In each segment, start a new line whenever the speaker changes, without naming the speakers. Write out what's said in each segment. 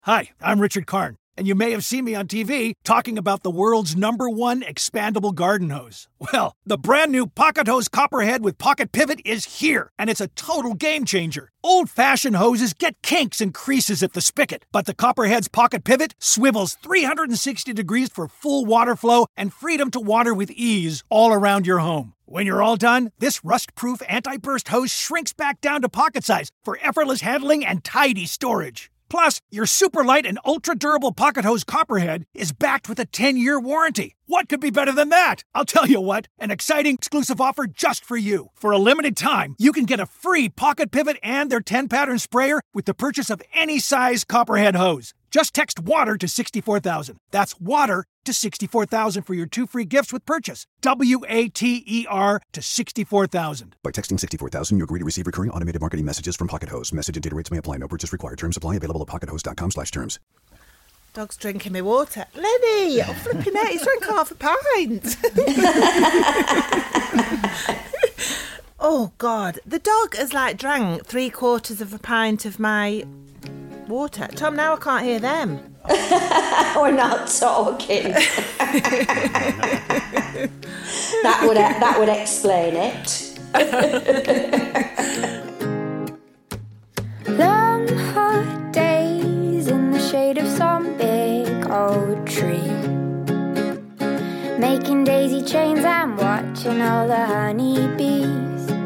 Hi, I'm Richard Karn, and you may have seen me on TV talking about the world's #1 expandable garden hose. Well, the brand new Pocket Hose Copperhead with Pocket Pivot is here, and it's a total game changer. Old-fashioned hoses get kinks and creases at the spigot, but the Copperhead's Pocket Pivot swivels 360 degrees for full water flow and freedom to water with ease all around your home. When you're all done, this rust-proof anti-burst hose shrinks back down to pocket size for effortless handling and tidy storage. Plus, your super light and ultra-durable Pocket Hose Copperhead is backed with a 10-year warranty. What could be better than that? I'll tell you what, an exciting exclusive offer just for you. For a limited time, you can get a free Pocket Pivot and their 10-pattern sprayer with the purchase of any size Copperhead hose. Just text WATER to 64,000. That's WATER to 64,000 for your 2 free gifts with purchase. WATER to 64,000.
By texting 64,000, you agree to receive recurring automated marketing messages from Pocket Hose. Message and data rates may apply. No purchase required. Terms apply. Available at pockethose.com/terms.
Dog's drinking me water. Lenny, I'm flipping out. He's drank half a pint. Oh, God. The dog has, drank 3/4 of a pint of my water. Tom, now I can't hear them.
We're not talking. that would explain it.
Long hot days in the shade of some big old tree, making daisy chains and watching all the honeybees.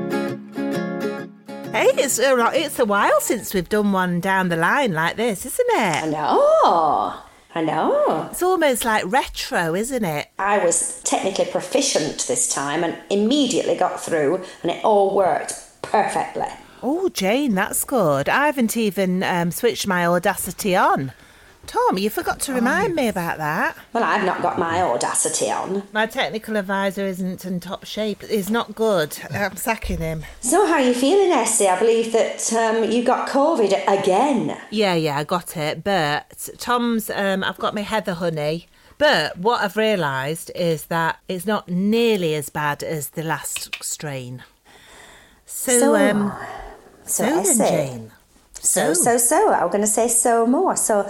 Hey, it's a while since we've done one down the line like this, isn't it?
I know.
It's almost like retro, isn't it?
I was technically proficient this time and immediately got through, and it all worked perfectly.
Oh, Jane, that's good. I haven't even switched my Audacity on. Tom, you forgot to remind me about that.
Well, I've not got my Audacity on.
My technical advisor isn't in top shape. He's not good. I'm sacking him.
So how are you feeling, Essie? I believe that you got COVID again.
Yeah, I got it. But Tom's, I've got my heather honey. But what I've realised is that it's not nearly as bad as the last strain. So Essie, Jane.
So. I'm going to say so more. So.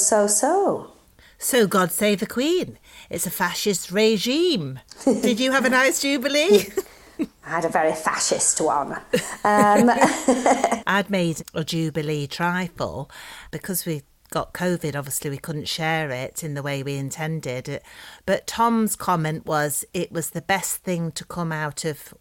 So God save the Queen. It's a fascist regime. Did you have a nice Jubilee?
I had a very fascist one.
I'd made a Jubilee trifle because we got COVID. Obviously, we couldn't share it in the way we intended. But Tom's comment was it was the best thing to come out of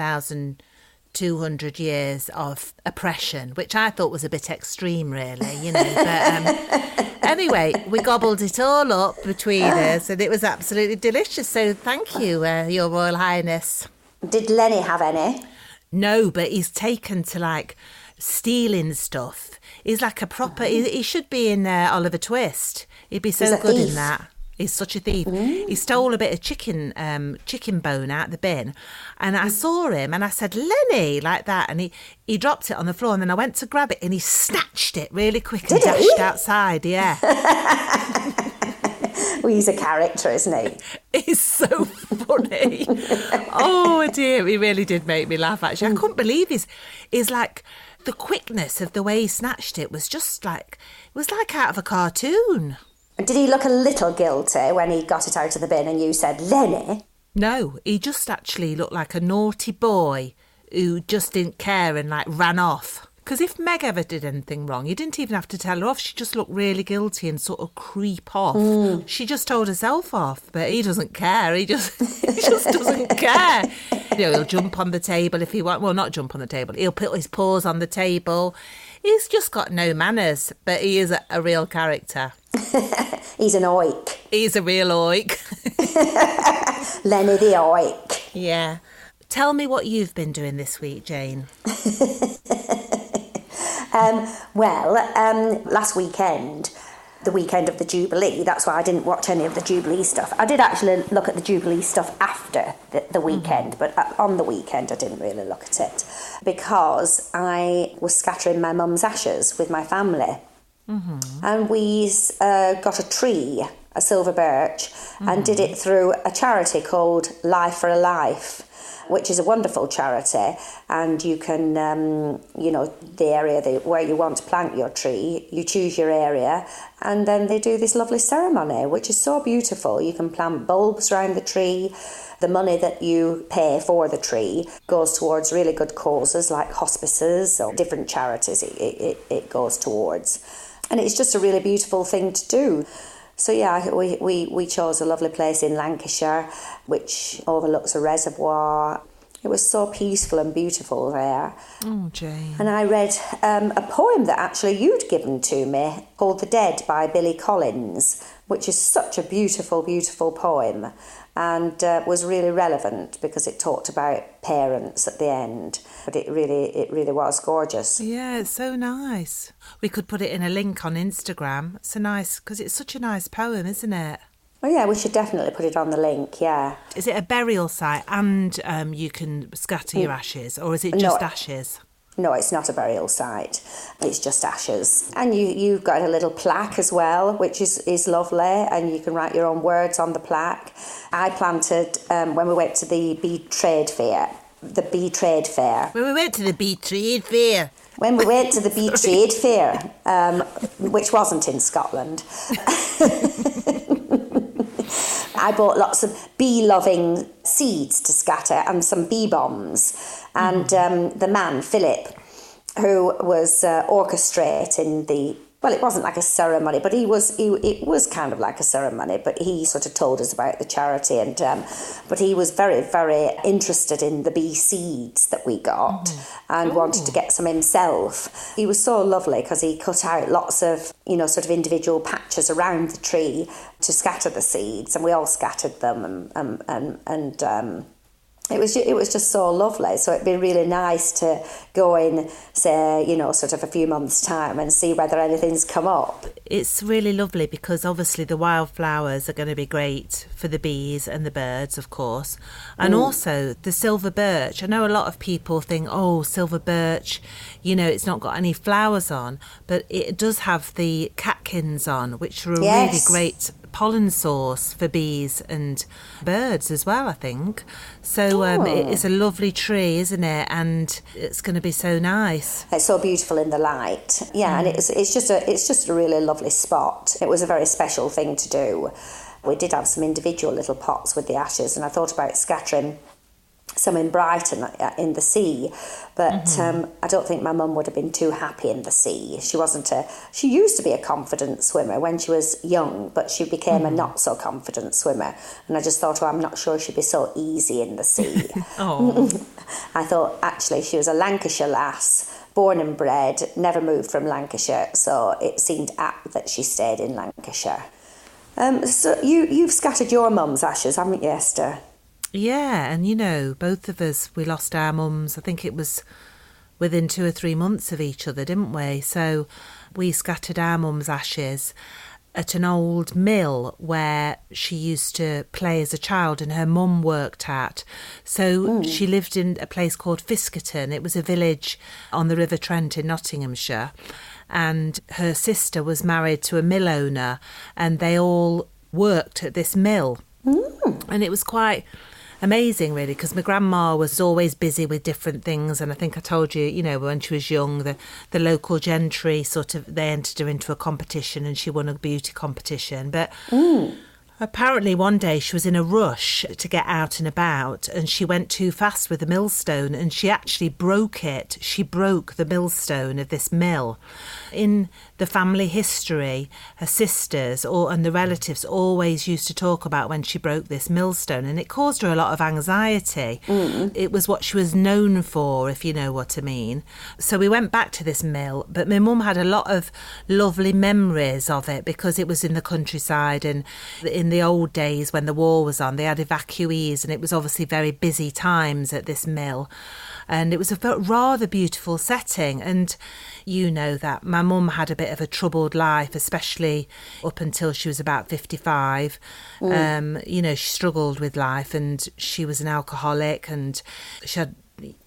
1,200 years of oppression, which I thought was a bit extreme, really, But anyway, we gobbled it all up between us, and it was absolutely delicious. So thank you, Your Royal Highness.
Did Lenny have any?
No, but he's taken to stealing stuff. He's like a proper. He should be in Oliver Twist. He'd be so good in that. He's such a thief. He stole a bit of chicken bone out the bin, and I saw him and I said, Lenny, like that, and he dropped it on the floor, and then I went to grab it and he snatched it really quick and dashed outside, yeah.
Well, he's a character, isn't he?
He's so funny. Oh dear, he really did make me laugh, actually. I couldn't believe his the quickness of the way he snatched it was just it was like out of a cartoon.
Did he look a little guilty when he got it out of the bin and you said, Lenny?
No, he just actually looked like a naughty boy who just didn't care and ran off. Because if Meg ever did anything wrong, you didn't even have to tell her off. She just looked really guilty and sort of creep off. She just told herself off, but he doesn't care. He just doesn't care. He'll jump on the table if he wants. Well, not jump on the table. He'll put his paws on the table. He's just got no manners, but he is a real character.
He's an oik.
He's a real oik.
Lenny the oik.
Yeah. Tell me what you've been doing this week, Jane.
Last weekend, the weekend of the Jubilee, that's why I didn't watch any of the Jubilee stuff. I did actually look at the Jubilee stuff after the weekend, but on the weekend I didn't really look at it because I was scattering my mum's ashes with my family. And we got a tree, a silver birch, and did it through a charity called Life for a Life. which is a wonderful charity. And you can, the area where you want to plant your tree, you choose your area, and then they do this lovely ceremony, which is so beautiful. You can plant bulbs around the tree. The money that you pay for the tree goes towards really good causes like hospices or different charities it goes towards. And it's just a really beautiful thing to do. So yeah, we chose a lovely place in Lancashire, which overlooks a reservoir. It was so peaceful and beautiful there.
Oh, Jane.
And I read a poem that actually you'd given to me called The Dead by Billy Collins, which is such a beautiful, beautiful poem, and was really relevant because it talked about parents at the end. But it really was gorgeous.
Yeah, it's so nice. We could put it in a link on Instagram. It's nice because it's such a nice poem, isn't it?
Oh yeah, we should definitely put it on the link, yeah.
Is it a burial site and you can scatter your ashes, or is it just ashes?
No, it's not a burial site. It's just ashes. And you've got a little plaque as well, which is lovely, and you can write your own words on the plaque. I planted, when we went to the Bee Trade Fair.
When we went to the Bee Trade Fair.
When we went to the Bee Trade Fair, which wasn't in Scotland. I bought lots of bee-loving seeds to scatter and some bee bombs. And the man, Philip, who was orchestrating it wasn't like a ceremony, but it was kind of like a ceremony, but he sort of told us about the charity, and but he was very, very interested in the bee seeds that we got and wanted to get some himself. He was so lovely because he cut out lots of, sort of individual patches around the tree to scatter the seeds, and we all scattered them, and it was just so lovely. So it'd be really nice to go in, say, sort of a few months' time and see whether anything's come up.
It's really lovely because obviously the wildflowers are going to be great for the bees and the birds, of course. And also the silver birch. I know a lot of people think, oh, silver birch, it's not got any flowers on, but it does have the catkins on, which are a really great pollen source for bees and birds as well, I think. So it's a lovely tree, isn't it? And it's going to be so nice.
It's so beautiful in the light. Yeah, and it's just a really lovely spot. It was a very special thing to do. We did have some individual little pots with the ashes, and I thought about scattering some in Brighton in the sea, but I don't think my mum would have been too happy in the sea. She used to be a confident swimmer when she was young, but she became a not so confident swimmer, and I just thought, I'm not sure she'd be so easy in the sea. I thought actually she was a Lancashire lass, born and bred, never moved from Lancashire, so it seemed apt that she stayed in Lancashire. So you've scattered your mum's ashes, haven't you, Esther?
Yeah, and both of us, we lost our mums, I think it was within 2 or 3 months of each other, didn't we? So we scattered our mum's ashes at an old mill where she used to play as a child and her mum worked at. So she lived in a place called Fiskerton. It was a village on the River Trent in Nottinghamshire, and her sister was married to a mill owner, and they all worked at this mill. And it was quite amazing, really, because my grandma was always busy with different things, and I think I told you, when she was young, the local gentry they entered her into a competition and she won a beauty competition. But apparently one day she was in a rush to get out and about, and she went too fast with the millstone, and she actually broke it. She broke the millstone of this mill. In the family history, her sisters and the relatives always used to talk about when she broke this millstone, and it caused her a lot of anxiety. It was what she was known for, if you know what I mean. So we went back to this mill, but my mum had a lot of lovely memories of it because it was in the countryside, and in the old days when the war was on, they had evacuees, and it was obviously very busy times at this mill. And it was a rather beautiful setting. And you know that my mum had a bit of a troubled life, especially up until she was about 55. She struggled with life, and she was an alcoholic, and she had,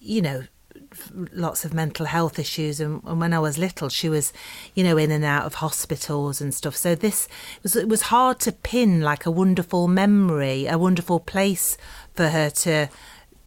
lots of mental health issues. And when I was little, she was, in and out of hospitals and stuff. So it was hard to pin like a wonderful memory, a wonderful place for her to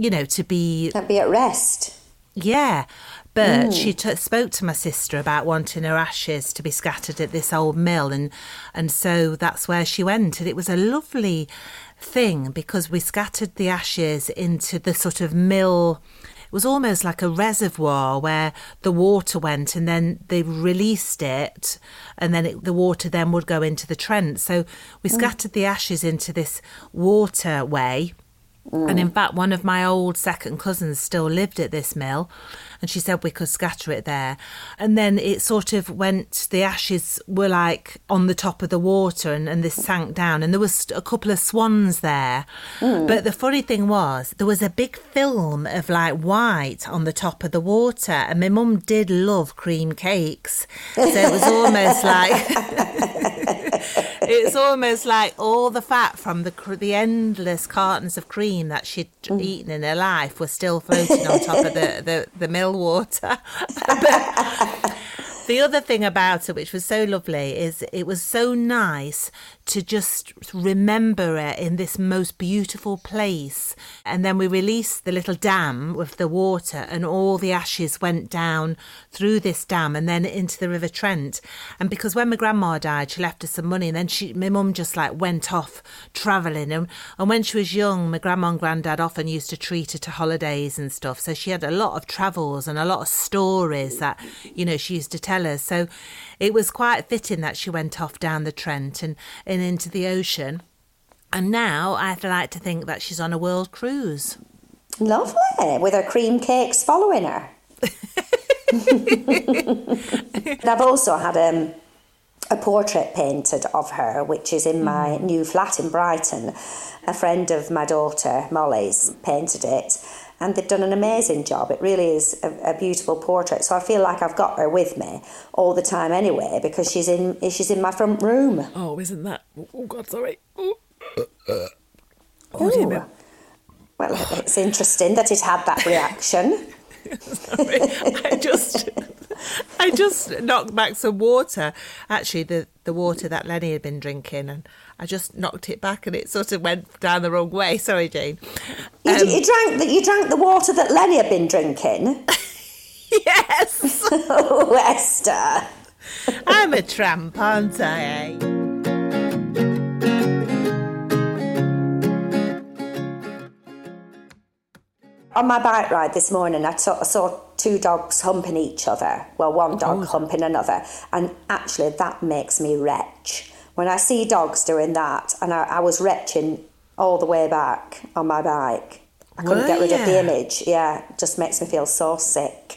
to be...
Can't be at rest.
Yeah, but she spoke to my sister about wanting her ashes to be scattered at this old mill, and so that's where she went. And it was a lovely thing because we scattered the ashes into the sort of mill. It was almost like a reservoir where the water went, and then they released it, and then the water then would go into the Trent. So we scattered the ashes into this waterway. And in fact, one of my old second cousins still lived at this mill, and she said we could scatter it there. And then it sort of went, the ashes were like on the top of the water, and this sank down, and there was a couple of swans there. But the funny thing was, there was a big film of like white on the top of the water, and my mum did love cream cakes. So it was almost like... It's almost like all the fat from the endless cartons of cream that she'd eaten in her life was still floating on top of the mill water. But the other thing about it, which was so lovely, is it was so nice to just remember it in this most beautiful place. And then we released the little dam with the water, and all the ashes went down through this dam and then into the River Trent. And because when my grandma died, she left us some money, and then my mum just like went off travelling. And when she was young, my grandma and granddad often used to treat her to holidays and stuff. So she had a lot of travels and a lot of stories that, she used to tell us. So it was quite fitting that she went off down the Trent and into the ocean. And now I'd like to think that she's on a world cruise.
Lovely, with her cream cakes following her. And I've also had a portrait painted of her, which is in my new flat in Brighton. A friend of my daughter, Molly's, painted it, and they've done an amazing job. It really is a beautiful portrait. So I feel like I've got her with me all the time anyway, because she's in my front room.
Oh, isn't that... Oh, God, sorry.
Ooh. Well, it's interesting that it had that reaction.
Sorry, I just knocked back some water. Actually, the water that Lenny had been drinking, and I just knocked it back, and it sort of went down the wrong way. Sorry, Jane.
You drank the water that Lenny had been drinking?
Yes.
Oh, Esther.
I'm a tramp, aren't I?
On my bike ride this morning, I saw two dogs humping each other. Well, one dog humping another. And actually, that makes me retch. When I see dogs doing that, and I was retching all the way back on my bike. I couldn't get rid of the image. Yeah, it just makes me feel so sick.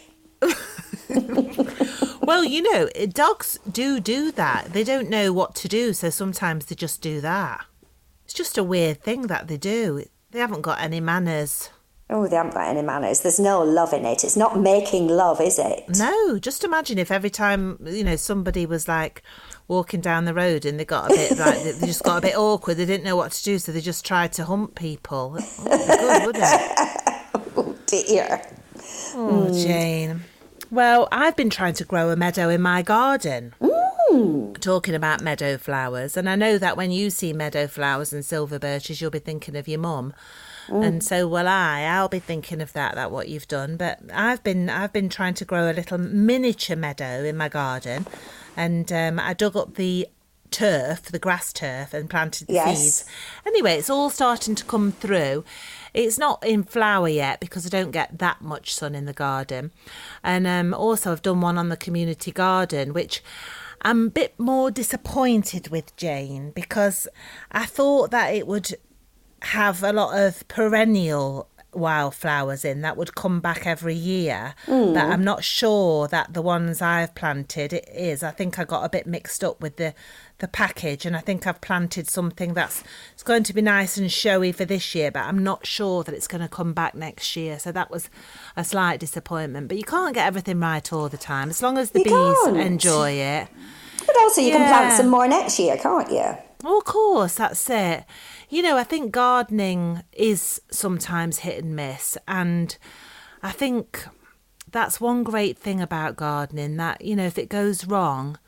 Well, dogs do that. They don't know what to do, so sometimes they just do that. It's just a weird thing that they do. They haven't got any manners.
Oh, they haven't got any manners. There's no love in it. It's not making love, is it?
No, just imagine if every time, somebody was like walking down the road and they got a bit like, they just got a bit awkward. They didn't know what to do, so they just tried to hump people. It wouldn't be good, would it?
Oh, dear.
Oh, Jane. Well, I've been trying to grow a meadow in my garden. Talking about meadow flowers, and I know that when you see meadow flowers and silver birches, you'll be thinking of your mum. And so will I'll be thinking of that what you've done. But I've been trying to grow a little miniature meadow in my garden, and I dug up the turf, the grass turf, and planted the seeds. Anyway, it's all starting to come through. It's not in flower yet because I don't get that much sun in the garden. And also I've done one on the community garden, which I'm a bit more disappointed with, Jane, because I thought that it would have a lot of perennial wildflowers in that would come back every year, but I'm not sure that the ones I've planted it is. I think I got a bit mixed up with the package, and I think I've planted something it's going to be nice and showy for this year, but I'm not sure that it's going to come back next year. So that was a slight disappointment, but you can't get everything right all the time, as long as the bees enjoy it.
But also you can plant some more next year, can't you?
Oh, of course, that's it. I think gardening is sometimes hit and miss, and I think that's one great thing about gardening, that, if it goes wrong,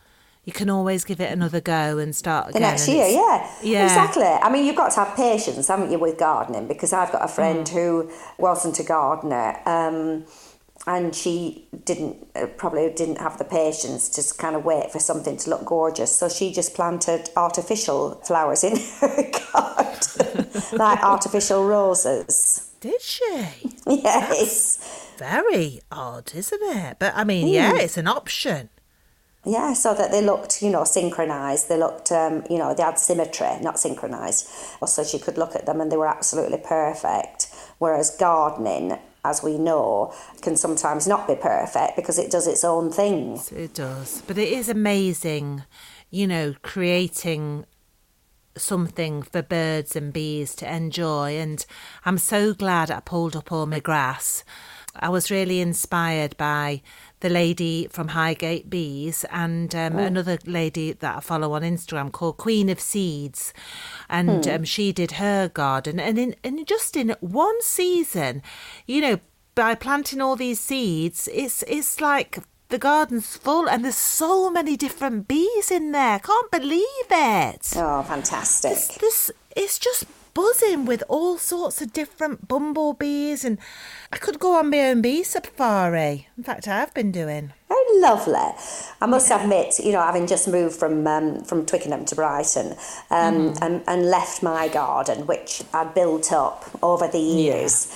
you can always give it another go and start again.
The next year,
yeah.
Exactly. I mean, you've got to have patience, haven't you, with gardening? Because I've got a friend who wasn't a gardener, and she probably didn't have the patience to kind of wait for something to look gorgeous. So she just planted artificial flowers in her garden, like artificial roses.
Did she?
Yes.
That's very odd, isn't it? But I mean, yeah, it's an option.
Yeah, so that they looked, synchronised. They looked, they had symmetry, not synchronised. So she could look at them and they were absolutely perfect. Whereas gardening, as we know, can sometimes not be perfect because it does its own thing.
It does. But it is amazing, creating something for birds and bees to enjoy. And I'm so glad I pulled up all my grass. I was really inspired by the lady from Highgate Bees and another lady that I follow on Instagram called Queen of Seeds, and she did her garden, and in one season, by planting all these seeds, it's like the garden's full, and there's so many different bees in there. Can't believe it.
Oh, fantastic!
It's just buzzing with all sorts of different bumblebees, and I could go on my own bee safari. In fact, I've been doing.
Oh, lovely. I must admit, having just moved from Twickenham to Brighton and left my garden, which I'd built up over the years,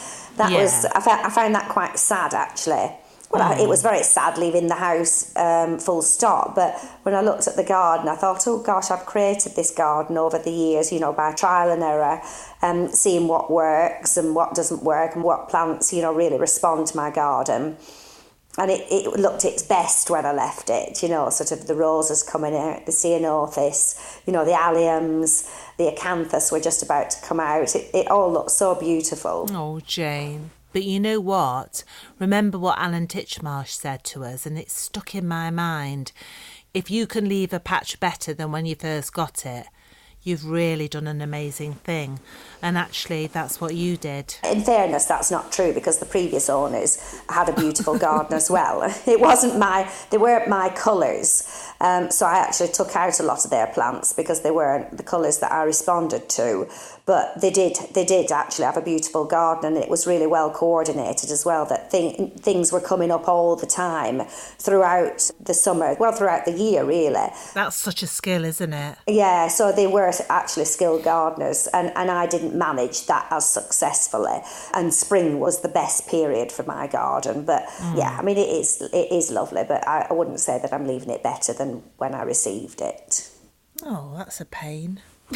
I found that quite sad, actually. Well, it was very sad leaving the house, full stop. But when I looked at the garden, I thought, oh gosh, I've created this garden over the years, by trial and error, seeing what works and what doesn't work and what plants, really respond to my garden. And it looked its best when I left it, sort of the roses coming out, the ceanothus, the alliums, the acanthus were just about to come out. It all looked so beautiful.
Oh, Jane. But you know what? Remember what Alan Titchmarsh said to us, and it's stuck in my mind. If you can leave a patch better than when you first got it, you've really done an amazing thing. And actually, that's what you did.
In fairness, that's not true, because the previous owners had a beautiful garden as well. They weren't my colours. So I actually took out a lot of their plants because they weren't the colours that I responded to. But they did actually have a beautiful garden, and it was really well coordinated as well, that things were coming up all the time throughout the summer, throughout the year, really.
That's such a skill, isn't it?
Yeah, so they were actually skilled gardeners, and I didn't manage that as successfully. And spring was the best period for my garden. But yeah, I mean, it is lovely, but I wouldn't say that I'm leaving it better than when I received it.
Oh, that's a pain.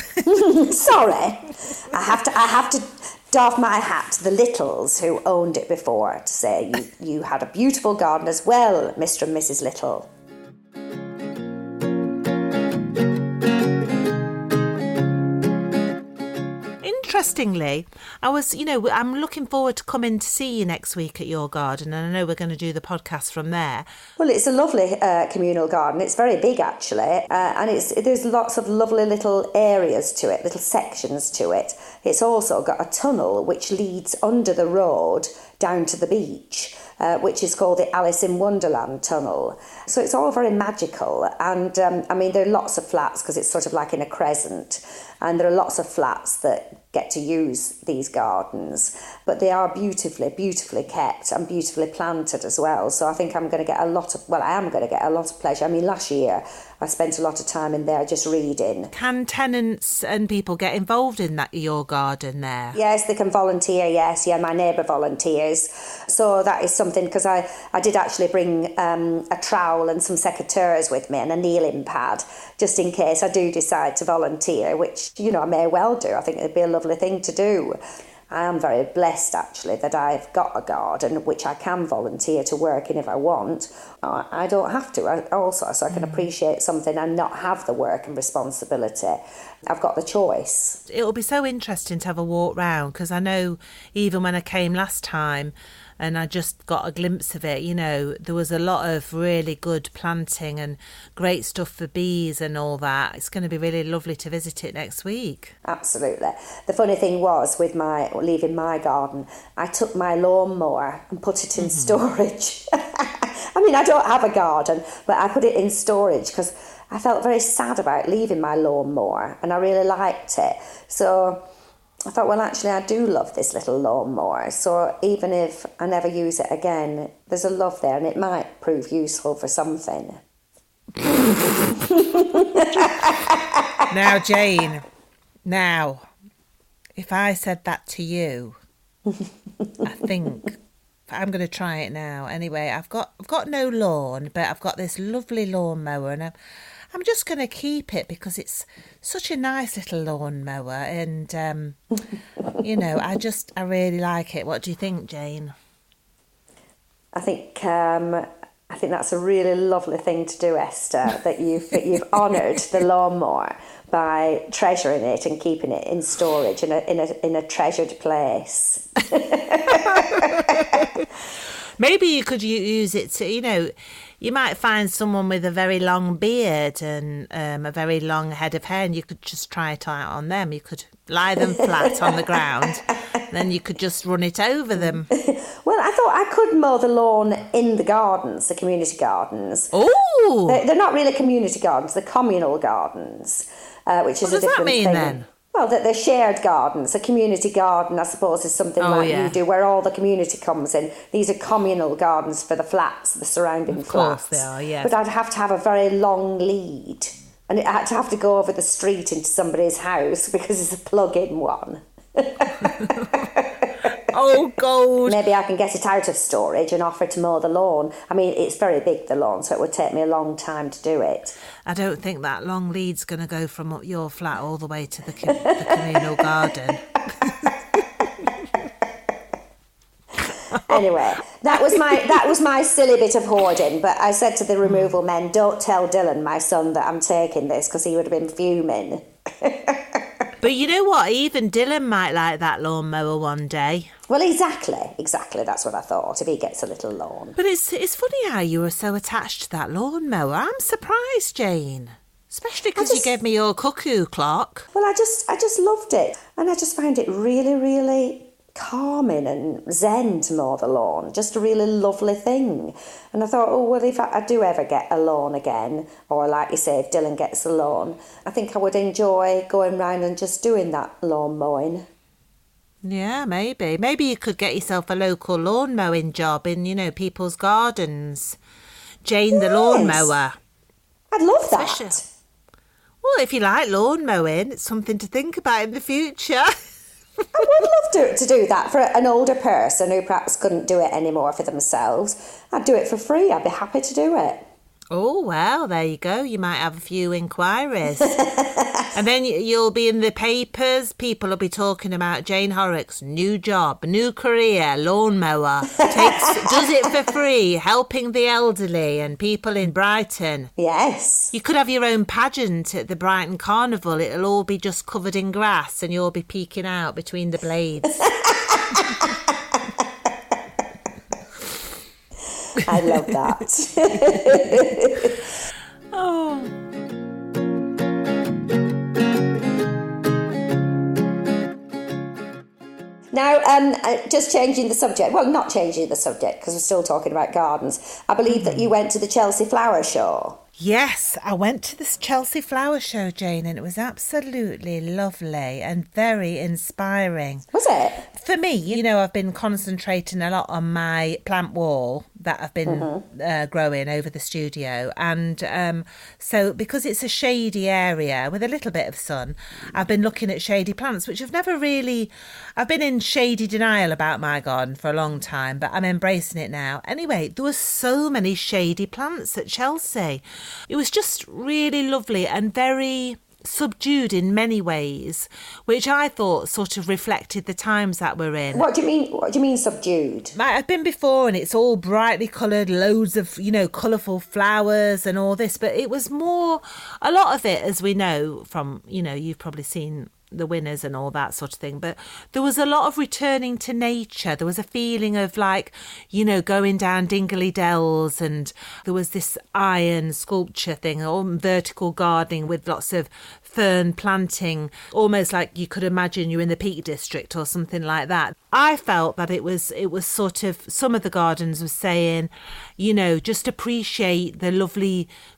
Sorry, I have to doff my hat to the Littles who owned it before to say you had a beautiful garden as well, Mr. and Mrs. Little.
Interestingly, I'm looking forward to coming to see you next week at your garden, and I know we're going to do the podcast from there.
Well, it's a lovely communal garden. It's very big, actually, and there's lots of lovely little areas to it, little sections to it. It's also got a tunnel which leads under the road down to the beach, which is called the Alice in Wonderland Tunnel. So it's all very magical. And there are lots of flats because it's sort of like in a crescent. And there are lots of flats that get to use these gardens. But they are beautifully, beautifully kept and beautifully planted as well. So I think I am going to get a lot of pleasure. I mean, last year I spent a lot of time in there just reading.
Can tenants and people get involved in your garden there?
Yes, they can volunteer, yes. Yeah, my neighbour volunteers. So that is something, because I did actually bring a trowel and some secateurs with me and a kneeling pad, just in case I do decide to volunteer, which, I may well do. I think it'd be a lovely thing to do. I am very blessed, actually, that I've got a garden which I can volunteer to work in if I want. I don't have to, so I can appreciate something and not have the work and responsibility. I've got the choice.
It'll be so interesting to have a walk round, because I know even when I came last time and I just got a glimpse of it, there was a lot of really good planting and great stuff for bees and all that. It's going to be really lovely to visit it next week.
Absolutely. The funny thing was, with leaving my garden, I took my lawnmower and put it in storage. I mean, I don't have a garden, but I put it in storage because I felt very sad about leaving my lawnmower, and I really liked it. So I thought, well, actually, I do love this little lawnmower. So even if I never use it again, there's a love there, and it might prove useful for something.
Now, Jane, if I said that to you, I think I'm going to try it now. Anyway, I've got no lawn, but I've got this lovely lawnmower, and I'm just going to keep it because it's such a nice little lawnmower, and I really like it. What do you think, Jane?
I think that's a really lovely thing to do, Esther, that you've honoured the lawnmower by treasuring it and keeping it in storage in a treasured place.
Maybe you could use it to, you might find someone with a very long beard and a very long head of hair, and you could just try it out on them. You could lie them flat on the ground, then you could just run it over them.
Well, I thought I could mow the lawn in the gardens, the community gardens.
Oh!
They're not really community gardens, they're communal gardens, which is a different thing. What does that mean then? Well, they're shared gardens. A community garden, I suppose, is something you do where all the community comes in. These are communal gardens for the flats, the surrounding flats.
Of course they are, yes.
But I'd have to have a very long lead. And I had to have to go over the street into somebody's house because it's a plug-in one.
Oh, God.
Maybe I can get it out of storage and offer to mow the lawn. I mean, it's very big, the lawn, so it would take me a long time to do it.
I don't think that long lead's going to go from up your flat all the way to the communal garden.
Anyway, that was my silly bit of hoarding. But I said to the removal men, "Don't tell Dylan, my son, that I'm taking this," because he would have been fuming.
But you know what? Even Dylan might like that lawnmower one day.
Well, exactly. That's what I thought, if he gets a little lawn.
But it's funny how you were so attached to that lawnmower. I'm surprised, Jane. Especially because you gave me your cuckoo clock.
Well, I just loved it. And I just found it really, really calming and zen to mow the lawn. Just a really lovely thing. And I thought, well, if I do ever get a lawn again, or like you say, if Dylan gets a lawn, I think I would enjoy going round and just doing that lawn mowing.
Yeah, maybe. Maybe you could get yourself a local lawn mowing job in, people's gardens. Jane the lawnmower.
I'd love that.
Well, if you like lawn mowing, it's something to think about in the future.
I would love to do that for an older person who perhaps couldn't do it anymore for themselves. I'd do it for free. I'd be happy to do it.
Oh, well, there you go. You might have a few inquiries. And then you'll be in the papers. People will be talking about Jane Horrocks' new job, new career, lawnmower. Does it for free, helping the elderly and people in Brighton.
Yes.
You could have your own pageant at the Brighton Carnival. It'll all be just covered in grass and you'll be peeking out between the blades.
I love that.
Oh.
Now, just changing the subject. Well, not changing the subject because we're still talking about gardens. I believe that you went to the Chelsea Flower Show.
Yes, I went to this Chelsea Flower Show, Jane, and it was absolutely lovely and very inspiring.
Was it?
For me, I've been concentrating a lot on my plant wall that I've been growing over the studio. And so because it's a shady area with a little bit of sun, I've been looking at shady plants, which I've been in shady denial about my garden for a long time, but I'm embracing it now. Anyway, there were so many shady plants at Chelsea. It was just really lovely and very subdued in many ways, which I thought sort of reflected the times that we're in.
What do you mean subdued?
I've been before and it's all brightly coloured, loads of, colourful flowers and all this, but it was more, a lot of it, as we know from, you've probably seen the winners and all that sort of thing, but there was a lot of returning to nature. There was a feeling of going down Dingley Dells, and there was this iron sculpture thing, or vertical gardening with lots of fern planting, almost like you could imagine you're in the Peak District or something like that. I felt that it was sort of, some of the gardens were saying, just appreciate the lovely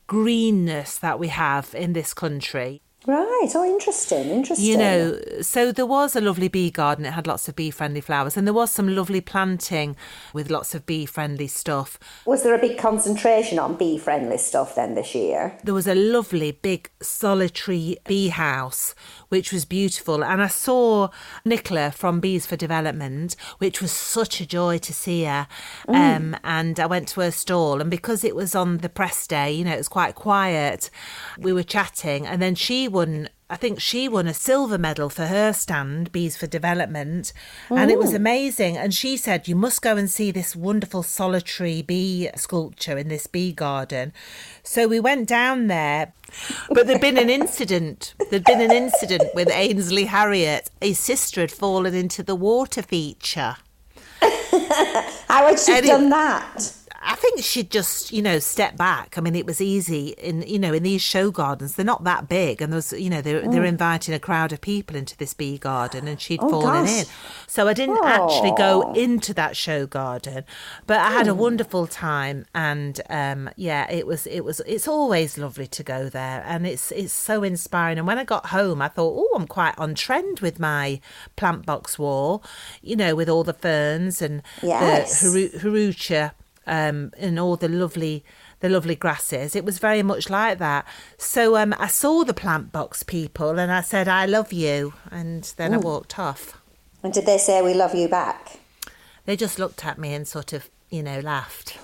greenness that we have in this country.
Right. Oh, interesting.
You know, so there was a lovely bee garden. It had lots of bee-friendly flowers, and there was some lovely planting with lots of bee-friendly stuff.
Was there a big concentration on bee-friendly stuff then this year?
There was a lovely big solitary bee house, which was beautiful. And I saw Nicola from Bees for Development, which was such a joy to see her. And I went to her stall, and because it was on the press day, you know, it was quite quiet. We were chatting, and then I think she won a silver medal for her stand, Bees for Development, and it was amazing. And she said, you must go and see this wonderful solitary bee sculpture in this bee garden. So we went down there, but there'd been an incident. With Ainsley Harriott. His sister had fallen into the water feature.
How had she done that?
I think she'd just, you know, step back. I mean, it was easy in these show gardens. They're not that big, and there's, you know, they're inviting a crowd of people into this bee garden, and she'd fallen in. So I didn't actually go into that show garden, but I had a wonderful time, and it's always lovely to go there, and it's so inspiring. And when I got home, I thought, I'm quite on trend with my plant box wall, you know, with all the ferns and the Harucha. And all the lovely grasses. It was very much like that. So I saw the plant box people, and I said, I love you. And then I walked off.
And did they say we love you back?
They just looked at me and sort of, you know, laughed.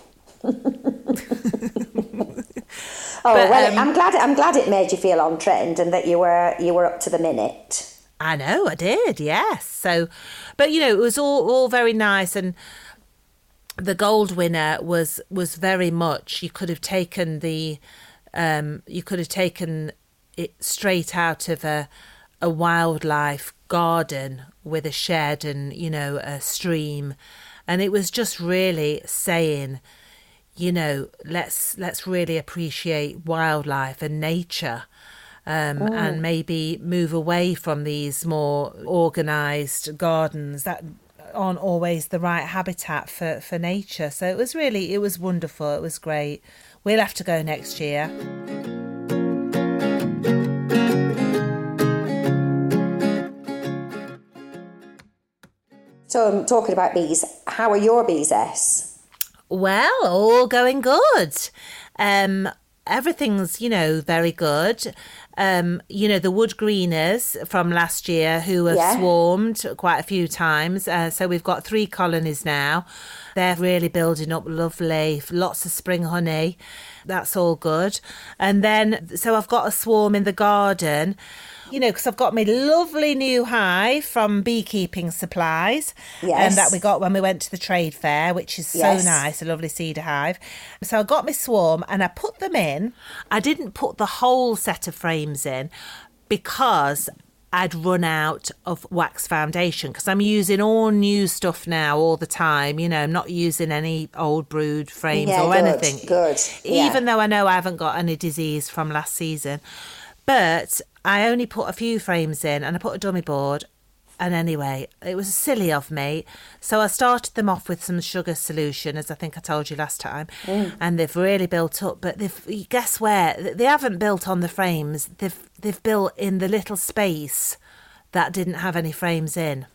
I'm glad it made you feel on trend and that you were up to the minute.
I know, I did, yes. So, but, you know, it was all very nice, and the gold winner was very much, you could have taken it straight out of a wildlife garden with a shed and, you know, a stream, and it was just really saying, you know, let's really appreciate wildlife and nature. And maybe move away from these more organised gardens that aren't always the right habitat for nature. So it was wonderful. It was great. We'll have to go next year.
So I'm talking about bees. How are your bees, S?
Well, all going good. Everything's, you know, very good. You know, the wood greeners from last year who have swarmed quite a few times. So we've got 3 colonies now. They're really building up lovely, lots of spring honey. That's all good. And then, so I've got a swarm in the garden, you know, because I've got my lovely new hive from Beekeeping Supplies.
Yes.
That we got when we went to the trade fair, which is so nice, a lovely cedar hive. So I got my swarm and I put them in. I didn't put the whole set of frames in because I'd run out of wax foundation, because I'm using all new stuff now all the time. You know, I'm not using any old brood frames anything.
Good.
Even though I know I haven't got any disease from last season. But I only put a few frames in and I put a dummy board. And anyway, it was silly of me. So I started them off with some sugar solution, as I think I told you last time. And they've really built up. But guess where? They haven't built on the frames. They've built in the little space that didn't have any frames in.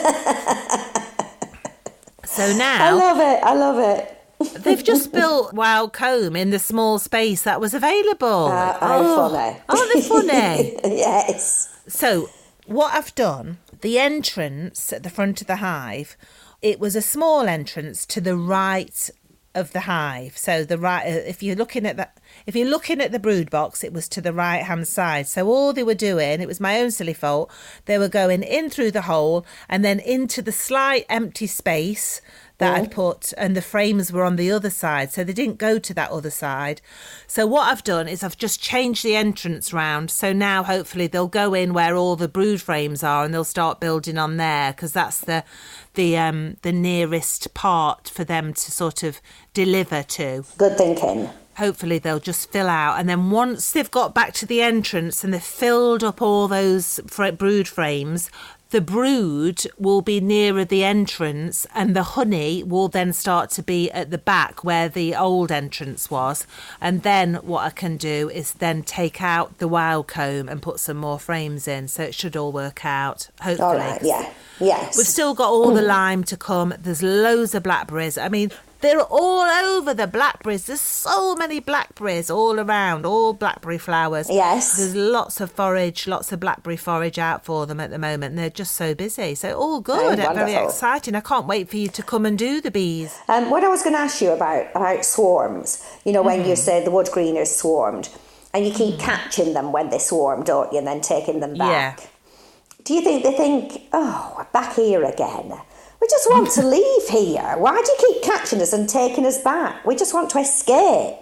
So now...
I love it.
They've just built wild comb in the small space that was available.
Funny.
Oh, they're funny.
Yes.
So what I've done, the entrance at the front of the hive, it was a small entrance to the right of the hive. So the right, if you're looking at the brood box, it was to the right hand side. So all they were doing, it was my own silly fault, they were going in through the hole and then into the slight empty space that I'd put, and the frames were on the other side, so they didn't go to that other side. So what I've done is I've just changed the entrance round, so now hopefully they'll go in where all the brood frames are and they'll start building on there, because that's the nearest part for them to sort of deliver to.
Good thinking.
Hopefully they'll just fill out, and then once they've got back to the entrance and they've filled up all those brood frames, the brood will be nearer the entrance and the honey will then start to be at the back where the old entrance was. And then what I can do is then take out the wild comb and put some more frames in. So it should all work out, hopefully.
All right, yeah. Yes.
We've still got all the lime to come. There's loads of blackberries. I mean, they're all over the blackberries. There's so many blackberries all around, all blackberry flowers.
Yes.
There's lots of forage, lots of blackberry forage out for them at the moment. And they're just so busy. So all good,
Oh,
very
wonderful.
exciting. I can't wait for you to come and do the bees.
What I was going to ask you about swarms, when you say the wood greeners swarmed, and you keep catching them when they swarm, don't you, and then taking them back.
Yeah.
Do you think they think, oh, we're back here again? We just want to leave here. Why do you keep catching us and taking us back? We just want to escape.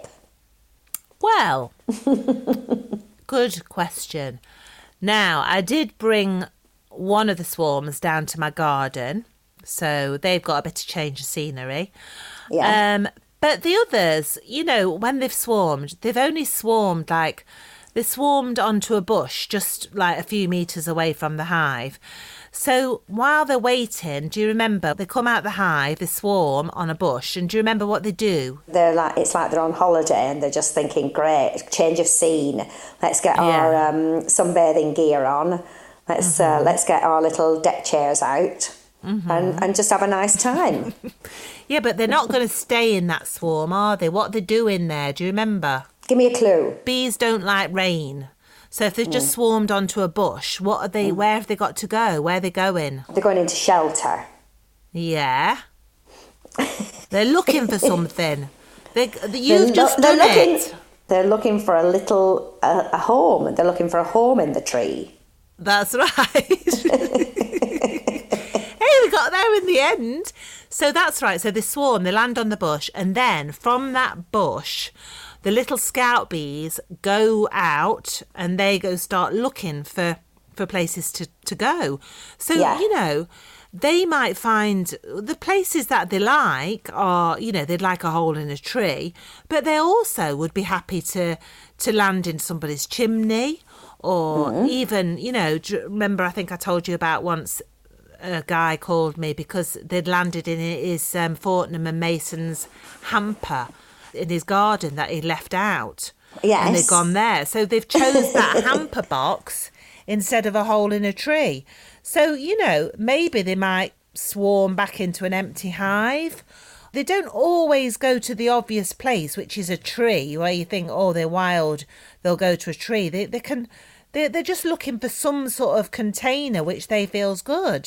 Well, good question. Now, I did bring one of the swarms down to my garden, so they've got a bit of change of scenery.
Yeah.
But the others, when they've swarmed, they've only swarmed they swarmed onto a bush just like a few metres away from the hive. So while they're waiting, do you remember, they come out the hive, they swarm on a bush, and do you remember what they do?
It's like they're on holiday and they're just thinking, great, change of scene. Let's get our sunbathing gear on. Let's get our little deck chairs out and just have a nice time.
Yeah, but they're not going to stay in that swarm, are they? What are they doing there? Do you remember?
Give me a clue.
Bees don't like rain. So if they've just swarmed onto a bush, what are they? Where have they got to go? Where are they going?
They're going into shelter.
Yeah. They're looking for something. You've just done it.
They're looking for a home. They're looking for a home in the tree.
That's right. Hey, we got there in the end. So that's right. So they swarm, they land on the bush, and then from that bush, the little scout bees go out and they go start looking for places to go. So, they might find the places that they like are, they'd like a hole in a tree, but they also would be happy to land in somebody's chimney or even, remember I think I told you about once a guy called me because they'd landed in his Fortnum and Mason's hamper in his garden that he'd left out.
Yes.
And they'd gone there. So they've chose that hamper box instead of a hole in a tree. So, maybe they might swarm back into an empty hive. They don't always go to the obvious place, which is a tree, where you think, oh, they're wild, they'll go to a tree. They're just looking for some sort of container which they feel's good.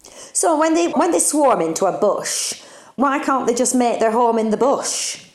So when they swarm into a bush, why can't they just make their home in the bush?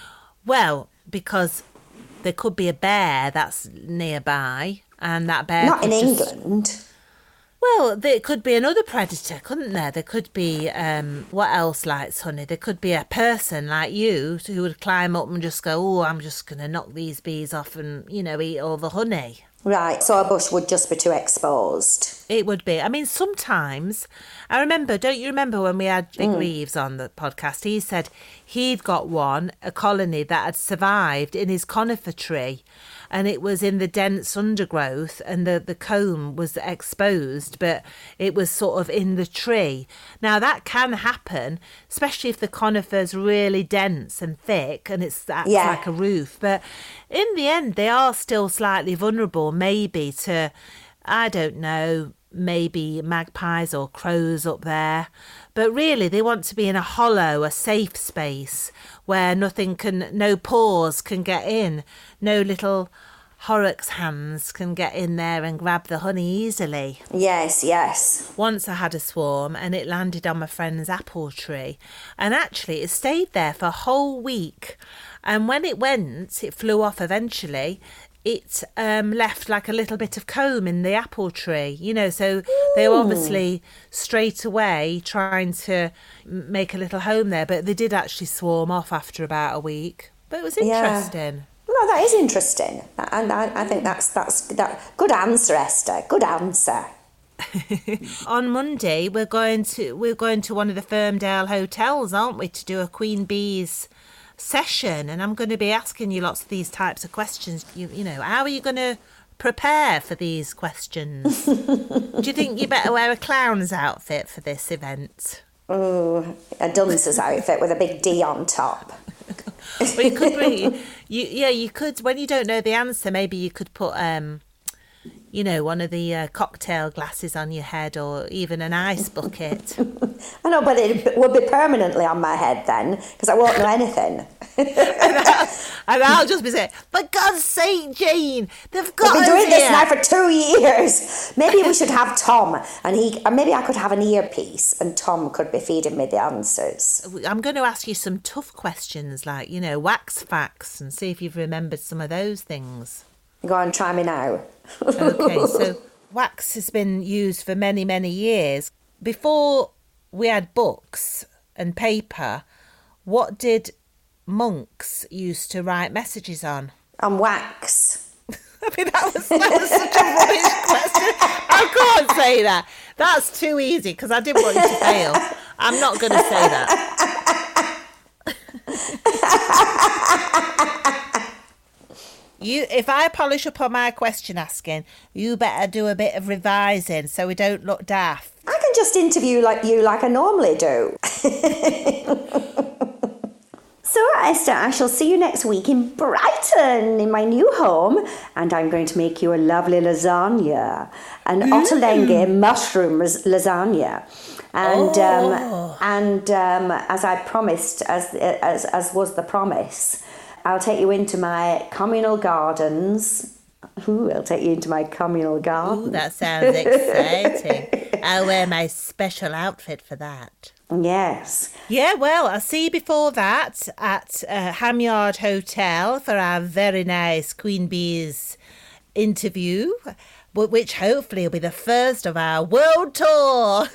Well, because there could be a bear that's nearby, and that bear
Not
could
in
just...
England.
Well, there could be another predator, couldn't there? There could be, what else likes honey? There could be a person like you who would climb up and just go, oh, I'm just going to knock these bees off and, eat all the honey.
Right, so a bush would just be too exposed.
It would be. I mean, sometimes, don't you remember when we had Big Reeves on the podcast? He said he'd got a colony that had survived in his conifer tree, and it was in the dense undergrowth and the comb was exposed, but it was sort of in the tree. Now, that can happen, especially if the conifer's really dense and thick and it's like a roof. But in the end, they are still slightly vulnerable, maybe to, I don't know, maybe magpies or crows up there. But really, they want to be in a hollow, a safe space where no paws can get in, no little horrocks hands can get in there and grab the honey easily.
Yes, yes.
Once I had a swarm and it landed on my friend's apple tree, and actually it stayed there for a whole week. And when it flew off eventually. It left like a little bit of comb in the apple tree, so they were obviously straight away trying to make a little home there, but they did actually swarm off after about a week. But it was interesting.
Yeah. No, that is interesting. And I think that's good answer, Esther. Good answer.
On Monday, we're going to one of the Ferndale hotels, aren't we, to do a Queen Bees session, and I'm going to be asking you lots of these types of questions. How are you going to prepare for these questions? Do you think you better wear a clown's outfit for this event?
Oh, a dunce's outfit with a big D on top.
Well, you could really, you could, when you don't know the answer, maybe you could put, one of the cocktail glasses on your head, or even an ice bucket.
I know, but it would be permanently on my head then, because I won't know anything.
and I'll just be saying, for God's sake, Jane, they've got
We've been doing
here.
this now for 2 years. Maybe we should have Tom, and maybe I could have an earpiece, and Tom could be feeding me the answers.
I'm going to ask you some tough questions, like, wax facts, and see if you've remembered some of those things.
Go on, try me now.
Okay, so wax has been used for many, many years. Before we had books and paper, what did monks used to write messages on?
On wax.
I mean, that was such a rubbish question. I can't say that. That's too easy, because I didn't want you to fail. I'm not going to say that. If I polish up on my question asking, you better do a bit of revising so we don't look daft.
I can just interview you like I normally do. So, Esther, I shall see you next week in Brighton, in my new home, and I'm going to make you a lovely lasagna, an ottolenghi mushroom lasagna. And as I promised, as was the promise, I'll take you into my communal gardens. I'll take you into my communal garden.
Ooh, that sounds exciting. I'll wear my special outfit for that.
Yes.
Yeah, well, I'll see you before that at Hamyard Hotel for our very nice Queen Bee's interview, which hopefully will be the first of our world tour.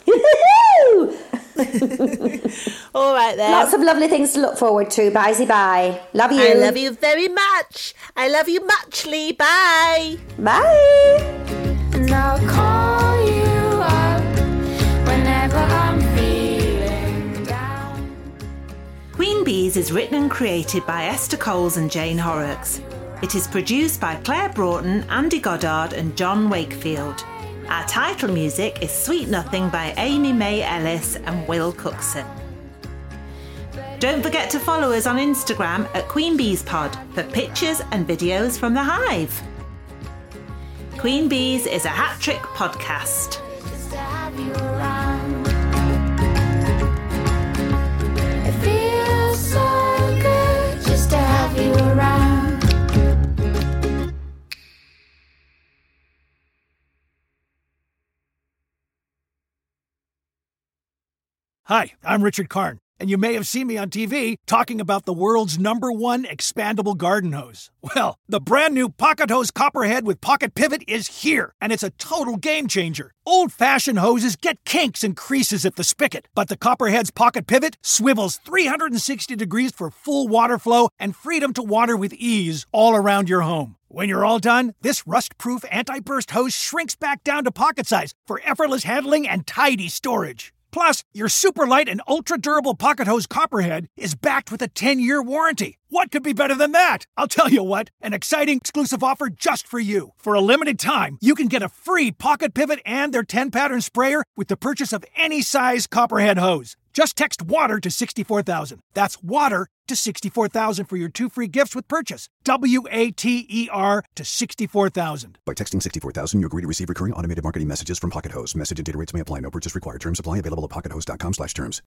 All right then.
Lots of lovely things to look forward to. Bye. Love you.
I love you very much. I love you muchly. Bye.
Bye.
And I'll call you up whenever I'm feeling down.
Queen Bees is written and created by Esther Coles and Jane Horrocks. It is produced by Claire Broughton, Andy Goddard and John Wakefield. Our title music is Sweet Nothing by Amy May Ellis and Will Cookson. Don't forget to follow us on Instagram at Queen Bees Pod for pictures and videos from the hive. Queen Bees is a hat trick podcast.
Just to have you around. It feels so good just to have you around.
Hi, I'm Richard Karn, and you may have seen me on TV talking about the world's #1 expandable garden hose. Well, the brand new Pocket Hose Copperhead with Pocket Pivot is here, and it's a total game changer. Old-fashioned hoses get kinks and creases at the spigot, but the Copperhead's Pocket Pivot swivels 360 degrees for full water flow and freedom to water with ease all around your home. When you're all done, this rust-proof anti-burst hose shrinks back down to pocket size for effortless handling and tidy storage. Plus, your super light and ultra-durable Pocket Hose Copperhead is backed with a 10-year warranty. What could be better than that? I'll tell you what, an exciting exclusive offer just for you. For a limited time, you can get a free Pocket Pivot and their 10-pattern sprayer with the purchase of any size Copperhead hose. Just text WATER to 64,000. That's WATER to 64,000 for your 2 free gifts with purchase. WATER to 64,000.
By texting 64,000, you agree to receive recurring automated marketing messages from Pocket Hose. Message and data rates may apply. No purchase required. Terms apply. Available at pockethose.com/terms.